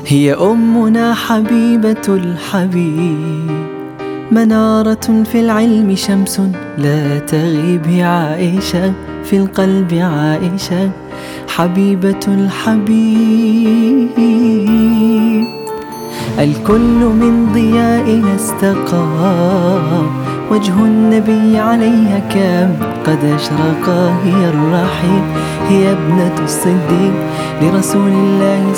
هي أمنا حبيبة الحبيب، منارة في العلم شمس لا تغيب. هي عائشة في القلب عائشة، حبيبة الحبيب. الكل من ضيائها استقى، وجه النبي عليها كامل قد أشرقا. هي الرحيم، هي ابنة الصديق لرسول الله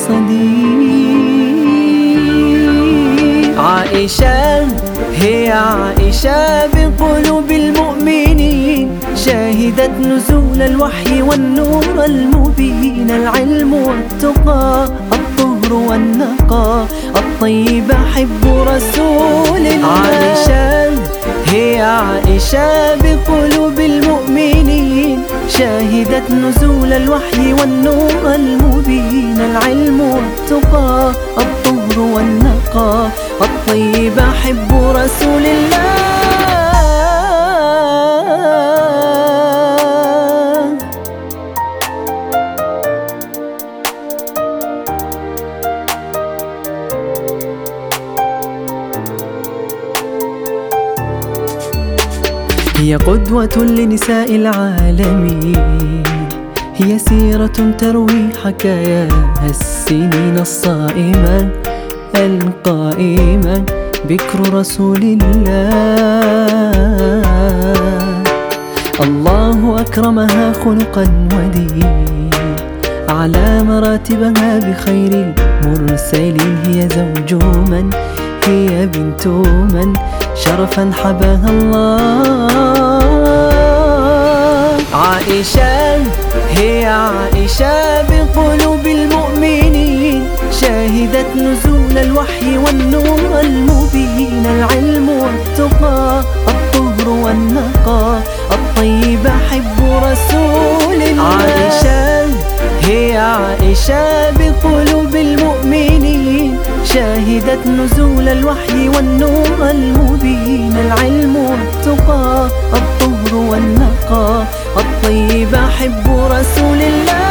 صديق. عائشة هي عائشة بقلوب المؤمنين، شاهدت نزول الوحي والنور المبين. العلم والتقى، الطهر والنقى، الطيب حب رسول الله. عائشة هي عائشة بقلوب المؤمنين، شاهدت نزول الوحي والنور المبين. العلم والتقى، الطهر والنقى، الطيب حب رسول الله. هي قدوة لنساء العالمين، هي سيرة تروي حكاياها السنين الصائمة القائمة. بكر رسول الله، الله أكرمها خلقا ودين، على مراتبها بخير المرسلين. هي زوج من، هي بنت من، شرفا حباها الله. عائشة هي عائشة بقلوب المؤمنين، شاهدت نزول الوحي والنور المبين. العلم والتقى، الطهر والنقى، الطيب حب رسول الله. عائشة هي عائشة بقلوب المؤمنين، شاهدت نزول الوحي والنور المبين. العلم والتقى، الطهر والنقى، الطيب حب رسول الله.